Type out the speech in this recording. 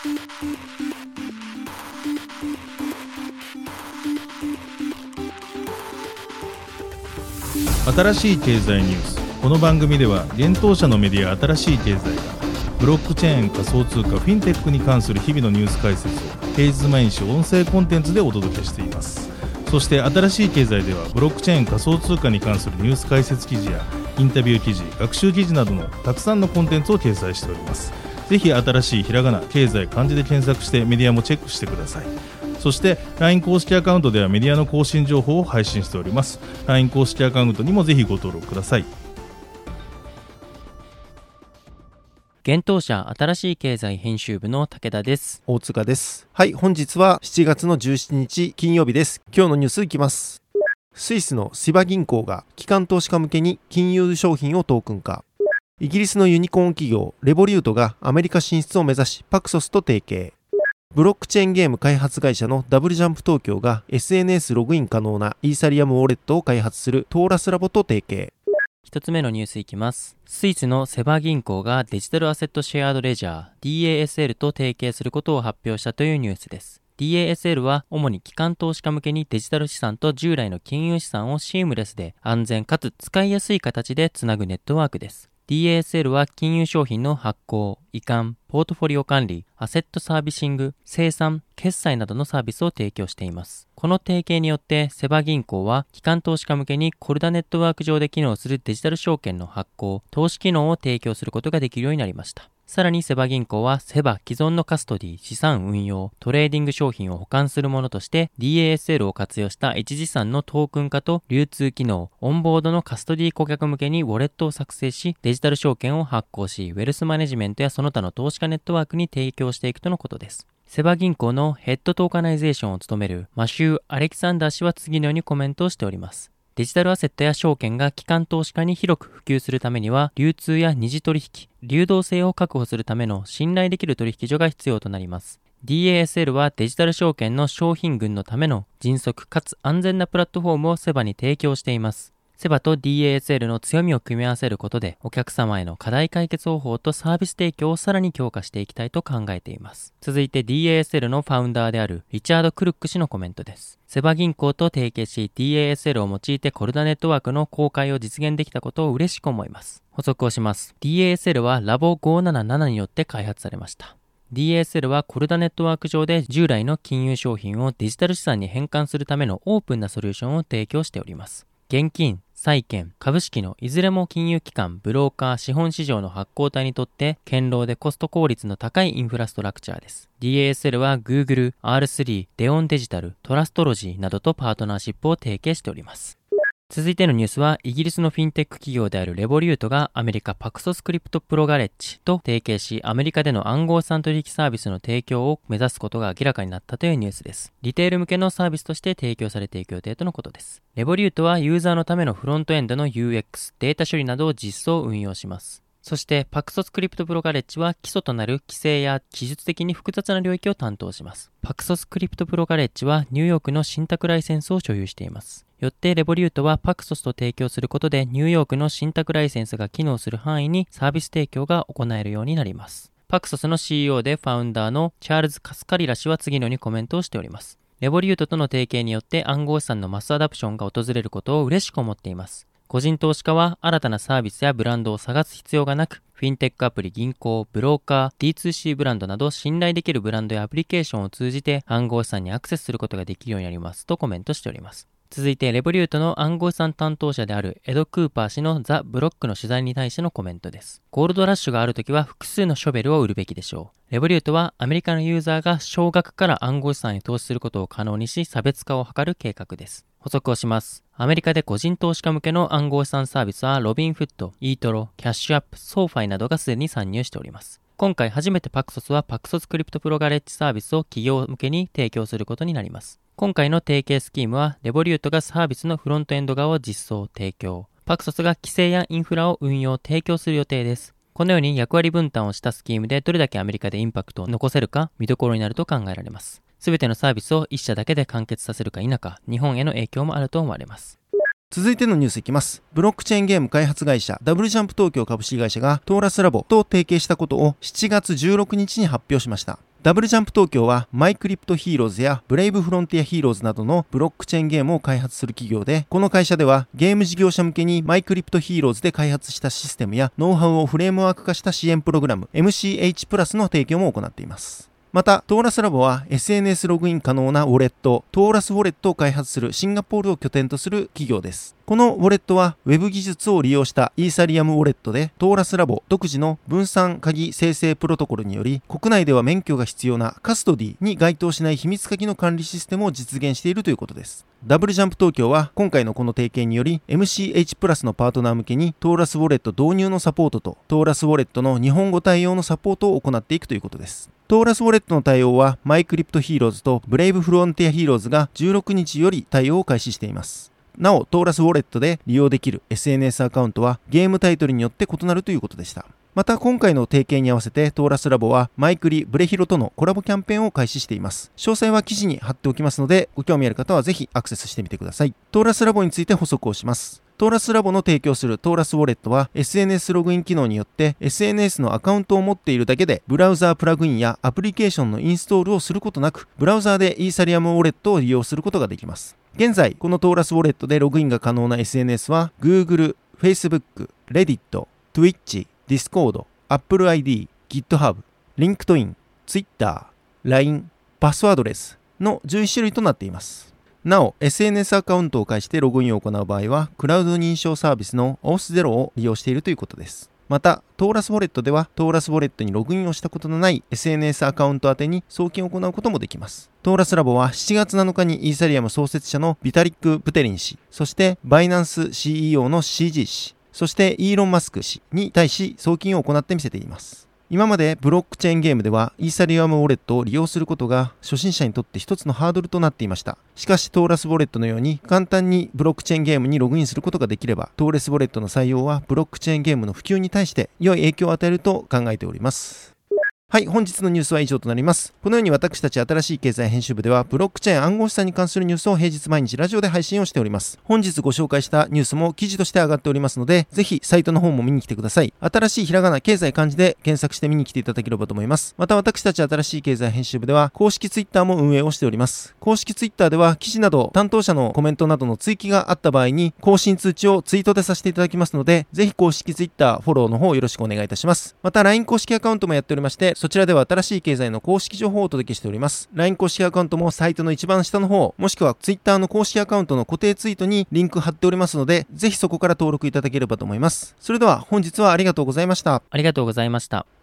新しい経済ニュース。この番組では現当社のメディア新しい経済がブロックチェーン、仮想通貨、フィンテックに関する日々のニュース解説を平日毎日音声コンテンツでお届けしています。そして新しい経済ではブロックチェーン、仮想通貨に関するニュース解説記事やインタビュー記事、学習記事などのたくさんのコンテンツを掲載しております。ぜひ新しいひらがな、経済、漢字で検索してメディアもチェックしてください。そして LINE 公式アカウントではメディアの更新情報を配信しております。 LINE 公式アカウントにもぜひご登録ください。 現当社新しい経済編集部の武田です。 大塚です。はい、本日は7月の17日金曜日です。今日のニュースいきます。スイスのシバ銀行が機関投資家向けに金融商品をトークン化。イギリスのユニコーン企業レボリュートがアメリカ進出を目指しパクソスと提携。ブロックチェーンゲーム開発会社のダブルジャンプ東京が SNS ログイン可能なイーサリアムウォレットを開発するトーラスラボと提携。 一つ目のニュースいきます。スイスのセバ銀行がデジタルアセットシェアードレジャー DASL と提携することを発表したというニュースです。DASL は主に機関投資家向けにデジタル資産と従来の金融資産をシームレスで安全かつ使いやすい形でつなぐネットワークです。DASL は金融商品の発行、移管、ポートフォリオ管理、アセットサービシング、生産、決済などのサービスを提供しています。この提携によってセバ銀行は機関投資家向けにコルダネットワーク上で機能するデジタル証券の発行、投資機能を提供することができるようになりました。さらにセバ銀行はセバ既存のカストディ、資産運用、トレーディング商品を保管するものとして DASL を活用した一資産のトークン化と流通機能、オンボードのカストディ顧客向けにウォレットを作成し、デジタル証券を発行し、ウェルスマネジメントやその他の投資家ネットワークに提供していくとのことです。セバ銀行のヘッドトーカナイゼーションを務めるマシュー・アレキサンダー氏は次のようにコメントをしております。デジタルアセットや証券が機関投資家に広く普及するためには、流通や二次取引、流動性を確保するための信頼できる取引所が必要となります。DASL はデジタル証券の商品群のための迅速かつ安全なプラットフォームをセバに提供しています。セバと DASL の強みを組み合わせることで、お客様への課題解決方法とサービス提供をさらに強化していきたいと考えています。続いて DASL のファウンダーであるリチャード・クルック氏のコメントです。セバ銀行と提携し DASL を用いてコルダネットワークの公開を実現できたことを嬉しく思います。補足をします。DASL はラボ577によって開発されました。DASL はコルダネットワーク上で従来の金融商品をデジタル資産に変換するためのオープンなソリューションを提供しております。現金、債券、株式のいずれも金融機関、ブローカー、資本市場の発行体にとって堅牢でコスト効率の高いインフラストラクチャーです。DASL は Google、R3、デオンデジタル、トラストロジーなどとパートナーシップを提携しております。続いてのニュースは、イギリスのフィンテック企業であるレボリュートがアメリカパクソスクリプトプロガレッジと提携し、アメリカでの暗号資産取引サービスの提供を目指すことが明らかになったというニュースです。リテール向けのサービスとして提供されていく予定とのことです。レボリュートはユーザーのためのフロントエンドの UX、データ処理などを実装運用します。そしてパクソスクリプトプロガレッジは基礎となる規制や技術的に複雑な領域を担当します。パクソスクリプトプロガレッジはニューヨークの信託ライセンスを所有しています。よってレボリュートはパクソスと提供することでニューヨークの信託ライセンスが機能する範囲にサービス提供が行えるようになります。パクソスの CEO でファウンダーのチャールズ・カスカリラ氏は次のようにコメントをしております。レボリュートとの提携によって暗号資産のマスアダプションが訪れることを嬉しく思っています。個人投資家は新たなサービスやブランドを探す必要がなく、フィンテックアプリ、銀行、ブローカー、D2C ブランドなど信頼できるブランドやアプリケーションを通じて暗号資産にアクセスすることができるようになりますとコメントしております。続いてレボリュートの暗号資産担当者であるエド・クーパー氏のザ・ブロックの取材に対してのコメントです。ゴールドラッシュがあるときは複数のショベルを売るべきでしょう。レボリュートはアメリカのユーザーが少額から暗号資産に投資することを可能にし差別化を図る計画です。補足をします。アメリカで個人投資家向けの暗号資産サービスはロビンフット、イートロ、キャッシュアップ、ソーファイなどがすでに参入しております。今回初めてパクソスはパクソスクリプトプロガレッジサービスを企業向けに提供することになります。今回の提携スキームはレボリュートがサービスのフロントエンド側を実装提供、パクソスが規制やインフラを運用提供する予定です。このように役割分担をしたスキームでどれだけアメリカでインパクトを残せるか見どころになると考えられます。すべてのサービスを一社だけで完結させるか否か、日本への影響もあると思われます。 続いてのニュースいきます。ブロックチェーンゲーム開発会社ダブルジャンプ東京株式会社がトーラスラボと提携したことを7月16日に発表しました。ダブルジャンプ東京はマイクリプトヒーローズやブレイブフロンティアヒーローズなどのブロックチェーンゲームを開発する企業で、この会社ではゲーム事業者向けにマイクリプトヒーローズで開発したシステムやノウハウをフレームワーク化した支援プログラム MCH プラスの提供も行っています。また、トーラスラボは SNS ログイン可能なウォレット、トーラスウォレットを開発するシンガポールを拠点とする企業です。このウォレットは Web 技術を利用したイーサリアムウォレットで、トーラスラボ独自の分散鍵生成プロトコルにより、国内では免許が必要なカストディに該当しない秘密鍵の管理システムを実現しているということです。ダブルジャンプ東京は今回のこの提携により MCH プラスのパートナー向けにトーラスウォレット導入のサポートとトーラスウォレットの日本語対応のサポートを行っていくということです。トーラスウォレットの対応はマイクリプトヒーローズとブレイブフロンティアヒーローズが16日より対応を開始しています。なお、トーラスウォレットで利用できる SNS アカウントはゲームタイトルによって異なるということでした。また今回の提携に合わせてトーラスラボはマイクリブレヒロとのコラボキャンペーンを開始しています。詳細は記事に貼っておきますので、ご興味ある方はぜひアクセスしてみてください。トーラスラボについて補足をします。トーラスラボの提供するトーラスウォレットは SNS ログイン機能によって SNS のアカウントを持っているだけでブラウザープラグインやアプリケーションのインストールをすることなく、ブラウザーでイーサリアムウォレットを利用することができます。現在、このトーラスウォレットでログインが可能な SNS は Google、Facebook、Reddit、Twitch、Discord、Apple ID、GitHub、LinkedIn、Twitter、LINE、パスワードレスの11種類となっています。なお、SNS アカウントを介してログインを行う場合は、クラウド認証サービスの Auth0 を利用しているということです。また、トーラスウォレットでは、トーラスウォレットにログインをしたことのない SNS アカウント宛てに送金を行うこともできます。トーラスラボは7月7日にイーサリアム創設者のビタリック・ブテリン氏、そしてバイナンス CEO の CG 氏、そしてイーロン・マスク氏に対し送金を行ってみせています。今までブロックチェーンゲームではイーサリアムウォレットを利用することが初心者にとって一つのハードルとなっていました。しかしトーラスウォレットのように簡単にブロックチェーンゲームにログインすることができれば、トーラスウォレットの採用はブロックチェーンゲームの普及に対して良い影響を与えると考えております。はい、本日のニュースは以上となります。このように私たち新しい経済編集部ではブロックチェーン暗号資産に関するニュースを平日毎日ラジオで配信をしております。本日ご紹介したニュースも記事として上がっておりますので、ぜひサイトの方も見に来てください。新しいひらがな経済漢字で検索して見に来ていただければと思います。また私たち新しい経済編集部では公式ツイッターも運営をしております。公式ツイッターでは記事など担当者のコメントなどの追記があった場合に更新通知をツイートでさせていただきますので、ぜひ公式ツイッターフォローの方よろしくお願いいたします。また LINE 公式アカウントもやっておりまして、そちらでは新しい経済の公式情報をお届けしております。LINE 公式アカウントもサイトの一番下の方、もしくは Twitter の公式アカウントの固定ツイートにリンク貼っておりますので、ぜひそこから登録いただければと思います。それでは本日はありがとうございました。 ありがとうございました。